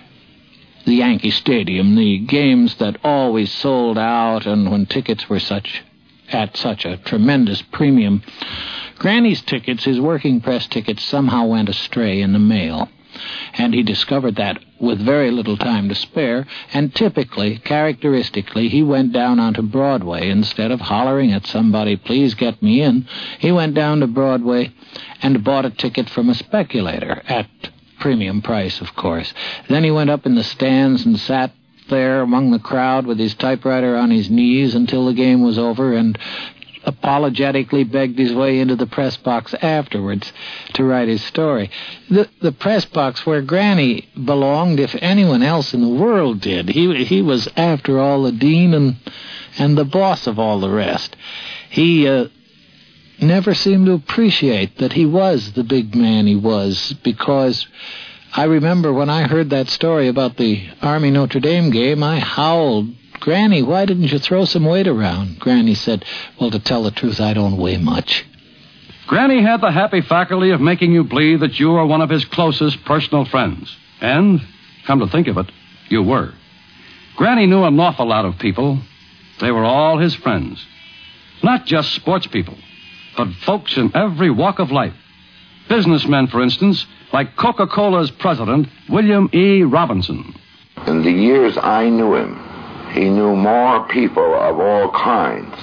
the Yankee Stadium, the games that always sold out and when tickets were such at such a tremendous premium. Granny's tickets, his working press tickets, somehow went astray in the mail. And he discovered that with very little time to spare, and typically, characteristically, he went down onto Broadway. Instead of hollering at somebody, "Please get me in," he went down to Broadway and bought a ticket from a speculator at premium price, of course. Then he went up in the stands and sat there among the crowd with his typewriter on his knees until the game was over and apologetically begged his way into the press box afterwards to write his story. The the press box where Granny belonged, if anyone else in the world did. He he was, after all, the dean and and the boss of all the rest. He uh, never seemed to appreciate that he was the big man he was, because I remember when I heard that story about the Army Notre Dame game, I howled, "Granny, why didn't you throw some weight around?" Granny said, "Well, to tell the truth, I don't weigh much." Granny had the happy faculty of making you believe that you were one of his closest personal friends. And, come to think of it, you were. Granny knew an awful lot of people. They were all his friends. Not just sports people, but folks in every walk of life. Businessmen, for instance, like Coca-Cola's president, William E. Robinson. In the years I knew him, he knew more people of all kinds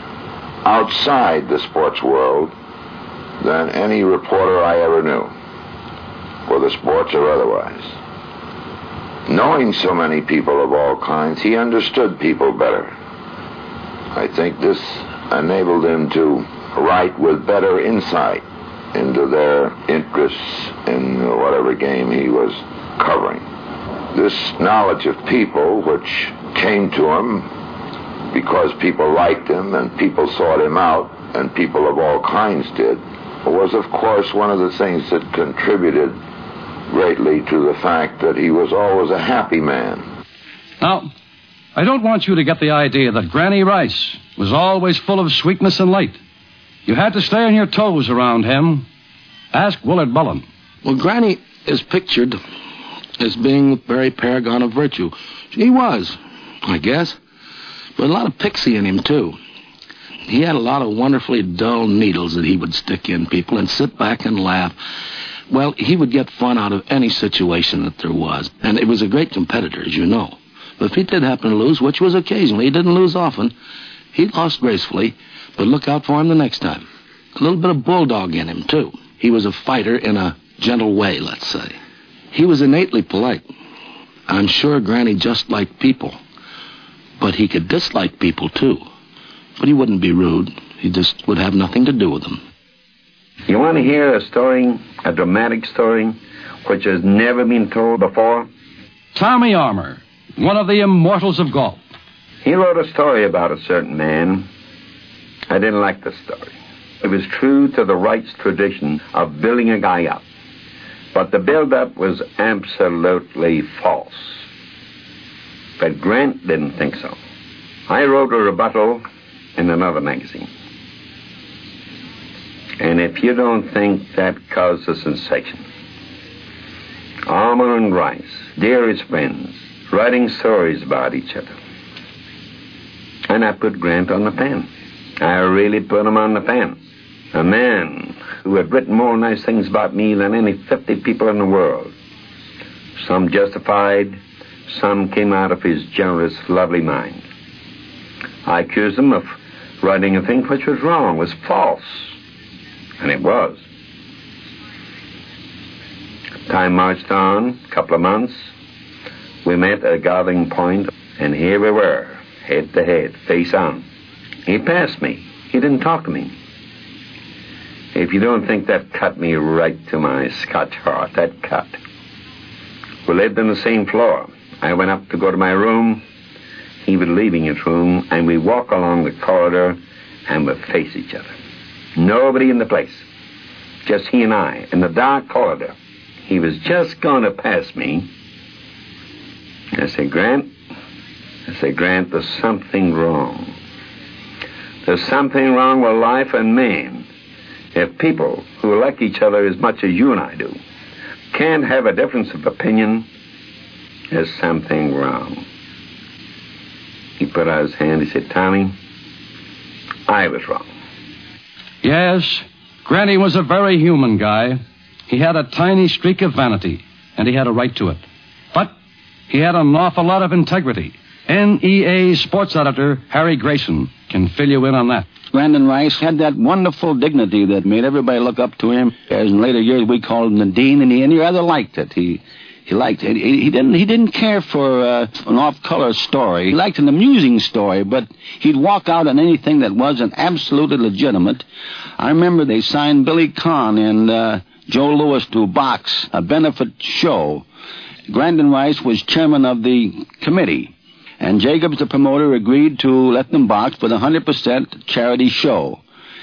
outside the sports world than any reporter I ever knew, whether sports or otherwise. Knowing so many people of all kinds, he understood people better. I think this enabled him to write with better insight into their interests in whatever game he was covering. This knowledge of people, which came to him because people liked him and people sought him out, and people of all kinds did, was, of course, one of the things that contributed greatly to the fact that he was always a happy man. Now, I don't want you to get the idea that Granny Rice was always full of sweetness and light. You had to stay on your toes around him. Ask Willard Bullen. Well, Granny is pictured as being the very paragon of virtue. He was, I guess, but a lot of pixie in him, too. He had a lot of wonderfully dull needles that he would stick in people and sit back and laugh. Well, he would get fun out of any situation that there was. And he was a great competitor, as you know. But if he did happen to lose, which was occasionally, he didn't lose often, he lost gracefully, but look out for him the next time. A little bit of bulldog in him, too. He was a fighter in a gentle way, let's say. He was innately polite. I'm sure Granny just liked people. But he could dislike people, too. But he wouldn't be rude. He just would have nothing to do with them. You want to hear a story, a dramatic story, which has never been told before? Tommy Armour, one of the immortals of golf. He wrote a story about a certain man. I didn't like the story. It was true to the Wright's tradition of building a guy up. But the build-up was absolutely false. But Grant didn't think so. I wrote a rebuttal in another magazine. And if you don't think that caused a sensation, Armour and Rice, dearest friends, writing stories about each other. And I put Grant on the pen. I really put him on the pen. A man who had written more nice things about me than any fifty people in the world. Some justified, some came out of his generous, lovely mind. I accused him of writing a thing which was wrong, was false. And it was. Time marched on, a couple of months. We met at a gathering point, and here we were, head to head, face on. He passed me. He didn't talk to me. If you don't think that cut me right to my Scotch heart, that cut. We lived on the same floor. I went up to go to my room. He was leaving his room, and we walk along the corridor, and we face each other. Nobody in the place. Just he and I, in the dark corridor. He was just going to pass me. I said, Grant, I said, Grant, there's something wrong. There's something wrong with life and man. If people who like each other as much as you and I do can't have a difference of opinion, there's something wrong. He put out his hand. He said, Tommy, I was wrong. Yes, Granny was a very human guy. He had a tiny streak of vanity, and he had a right to it. But he had an awful lot of integrity. N E A sports editor Harry Grayson can fill you in on that. Grandin Rice had that wonderful dignity that made everybody look up to him. As in later years, we called him the Dean, and he, and he rather liked it. He he liked it. He, he didn't he didn't care for uh, an off-color story. He liked an amusing story, but he'd walk out on anything that wasn't absolutely legitimate. I remember they signed Billy Conn and uh, Joe Louis to box, a benefit show. Grandin Rice was chairman of the committee. And Jacobs, the promoter, agreed to let them box with a one hundred percent charity show.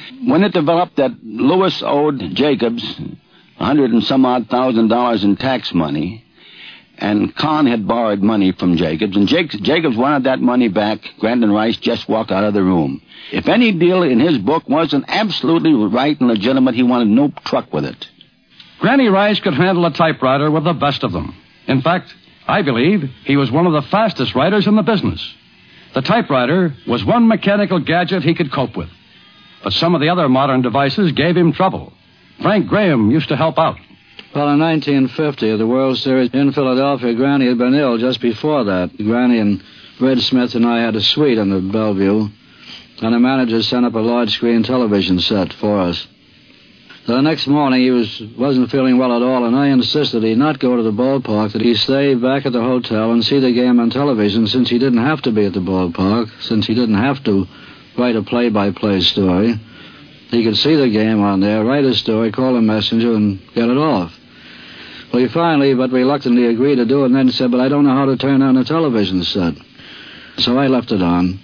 When it developed that Lewis owed Jacobs a hundred and some odd thousand dollars in tax money, and Kahn had borrowed money from Jacobs, and Jake, Jacobs wanted that money back, Grant Rice just walked out of the room. If any deal in his book wasn't absolutely right and legitimate, he wanted no truck with it. Granny Rice could handle a typewriter with the best of them. In fact, I believe he was one of the fastest writers in the business. The typewriter was one mechanical gadget he could cope with. But some of the other modern devices gave him trouble. Frank Graham used to help out. Well, in nineteen fifty, at the World Series in Philadelphia, Granny had been ill just before that. Granny and Red Smith and I had a suite in the Bellevue, and the manager sent up a large-screen television set for us. So the next morning, he was, wasn't feeling well at all, and I insisted he not go to the ballpark, that he stay back at the hotel and see the game on television, since he didn't have to be at the ballpark, since he didn't have to write a play-by-play story. He could see the game on there, write a story, call a messenger, and get it off. Well, he finally, but reluctantly, agreed to do it, and then said, but I don't know how to turn on the television set. So I left it on.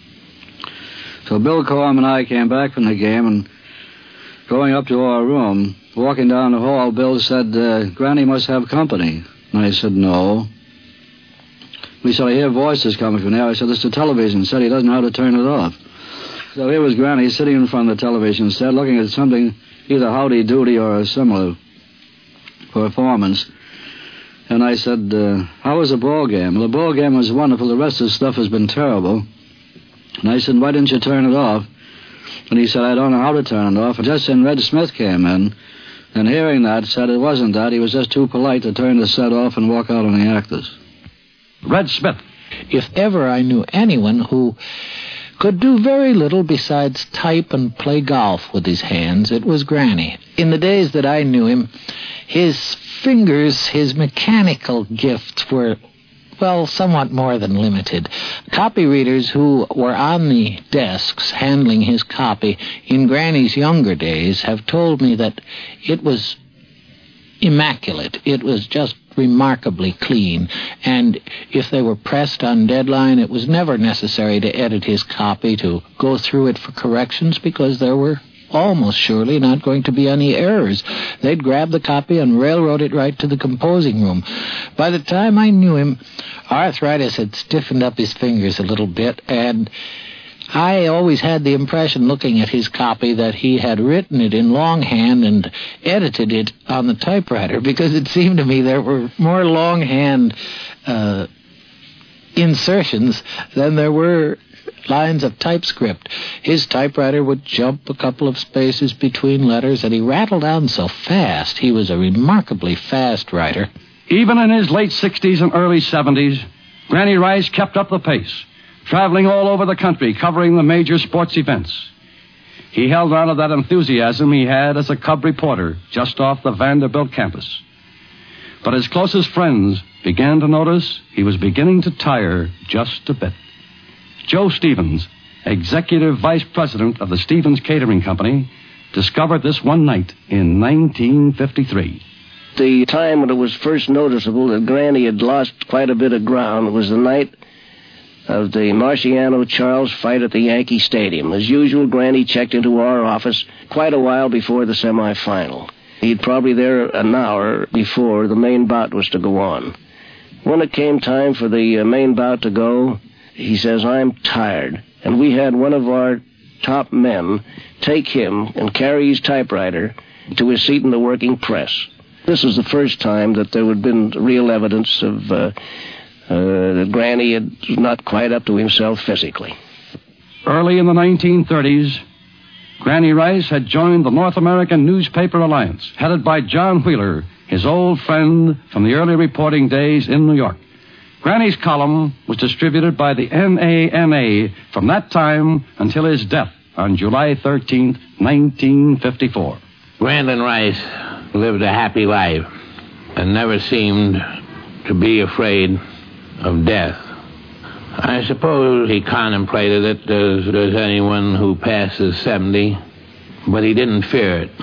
So Bill Corum and I came back from the game, and going up to our room, walking down the hall, Bill said, uh, Granny must have company. And I said, no. We said, I hear voices coming from there. I said, it's the television set. He doesn't know how to turn it off. So here was Granny sitting in front of the television set, looking at something, either Howdy Doody or a similar performance. And I said, uh, how was the ball game? Well, the ball game was wonderful. The rest of the stuff has been terrible. And I said, why didn't you turn it off? And he said, I don't know how to turn it off. And just then Red Smith came in, and hearing that, said it wasn't that. He was just too polite to turn the set off and walk out on the actors. Red Smith. If ever I knew anyone who could do very little besides type and play golf with his hands, it was Granny. In the days that I knew him, his fingers, his mechanical gifts were, well, somewhat more than limited. Copy readers who were on the desks handling his copy in Granny's younger days have told me that it was immaculate. It was just remarkably clean, and if they were pressed on deadline, it was never necessary to edit his copy, to go through it for corrections, because there were almost surely not going to be any errors. They'd grab the copy and railroad it right to the composing room. By the time I knew him, arthritis had stiffened up his fingers a little bit, and I always had the impression, looking at his copy, that he had written it in longhand and edited it on the typewriter, because it seemed to me there were more longhand uh, insertions than there were lines of typescript. His typewriter would jump a couple of spaces between letters, and he rattled on so fast. He was a remarkably fast writer. Even in his late sixties and early seventies, Granny Rice kept up the pace, traveling all over the country, covering the major sports events. He held on to that enthusiasm he had as a cub reporter just off the Vanderbilt campus. But his closest friends began to notice he was beginning to tire just a bit. Joe Stevens, executive vice president of the Stevens Catering Company, discovered this one night in nineteen fifty-three. The time when it was first noticeable that Granny had lost quite a bit of ground was the night of the Marciano-Charles fight at the Yankee Stadium. As usual, Granny checked into our office quite a while before the semifinal. He'd probably there an hour before the main bout was to go on. When it came time for the uh, main bout to go, he says, I'm tired. And we had one of our top men take him and carry his typewriter to his seat in the working press. This was the first time that there had been real evidence of uh, uh, that Granny had not quite up to himself physically. Early in the nineteen thirties, Granny Rice had joined the North American Newspaper Alliance, headed by John Wheeler, his old friend from the early reporting days in New York. Granny's column was distributed by the N A N A from that time until his death on July thirteenth, nineteen fifty-four. Grandin Rice lived a happy life and never seemed to be afraid of death. I suppose he contemplated it as, as anyone who passes seventy, but he didn't fear it.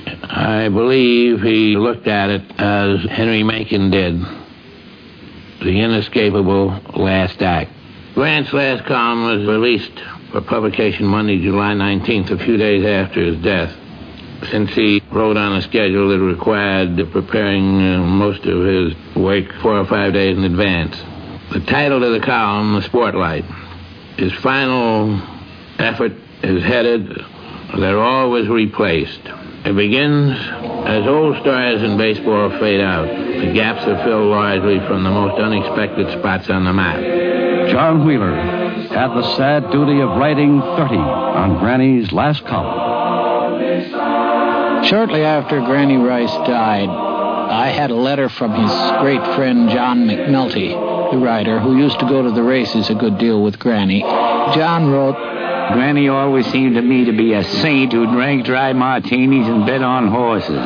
I believe he looked at it as Henry Mencken did, the inescapable last act. Grant's last column was released for publication Monday, July nineteenth, a few days after his death, since he wrote on a schedule that required preparing uh, most of his work four or five days in advance. The title of the column, The Sportlight, his final effort is headed, "They're Always Replaced." It begins as old stars in baseball fade out. The gaps are filled largely from the most unexpected spots on the map. John Wheeler had the sad duty of writing thirty on Granny's last column. Shortly after Granny Rice died, I had a letter from his great friend John McNulty, the writer, who used to go to the races a good deal with Granny. John wrote, "Granny always seemed to me to be a saint who drank dry martinis and bet on horses.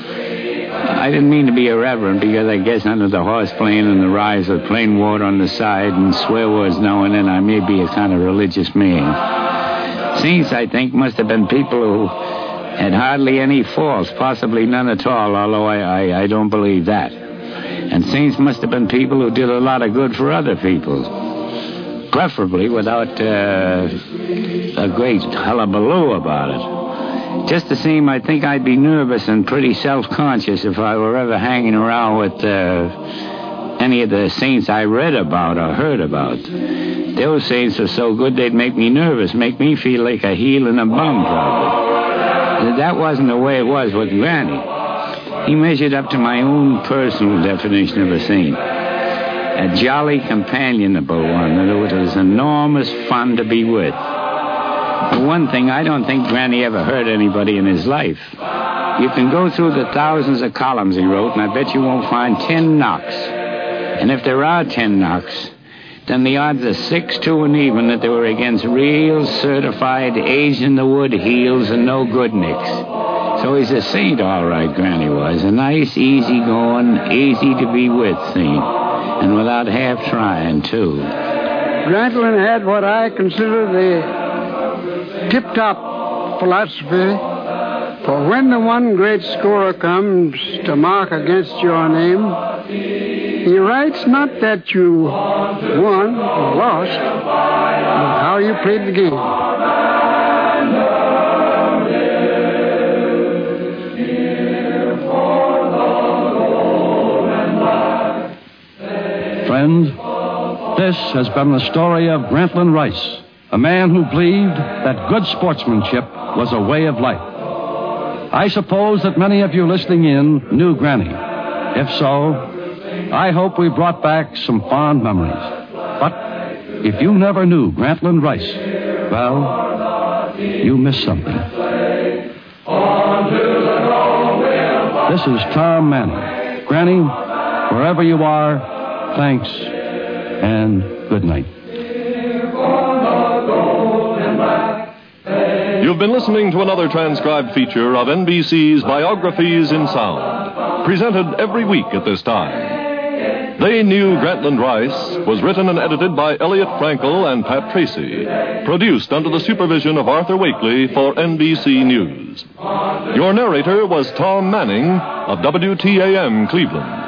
I didn't mean to be irreverent, because I guess under the horse playing and the rise of plain water on the side and swear words now and then, I may be a kind of religious man. Saints, I think, must have been people who had hardly any faults, possibly none at all, although I, I, I don't believe that. And saints must have been people who did a lot of good for other people, preferably without uh, a great hullabaloo about it. Just the same, I think I'd be nervous and pretty self-conscious if I were ever hanging around with uh, any of the saints I read about or heard about. Those saints are so good they'd make me nervous, make me feel like a heel and a bum, probably. That wasn't the way it was with Granny. He measured up to my own personal definition of a saint. A jolly, companionable one that it was enormous fun to be with. For one thing, I don't think Granny ever hurt anybody in his life. You can go through the thousands of columns he wrote, and I bet you won't find ten knocks. And if there are ten knocks, then the odds are six to an even that they were against real, certified, aged-in-the-wood heels and no good nicks. So he's a saint, all right, Granny was. A nice, easy-going, easy-to-be-with saint. And without half trying, too. Grantland had what I consider the tip-top philosophy. For when the one great scorer comes to mark against your name, he writes not that you won or lost, but how you played the game. Friends, this has been the story of Grantland Rice, a man who believed that good sportsmanship was a way of life. I suppose that many of you listening in knew Granny. If so, I hope we brought back some fond memories. But if you never knew Grantland Rice, well, you missed something. This is Tom Manning. Granny, wherever you are, thanks and good night. You've been listening to another transcribed feature of N B C's Biographies in Sound, presented every week at this time. They Knew Grantland Rice was written and edited by Elliot Frankel and Pat Tracy, produced under the supervision of Arthur Wakely for N B C News. Your narrator was Tom Manning of W T A M Cleveland.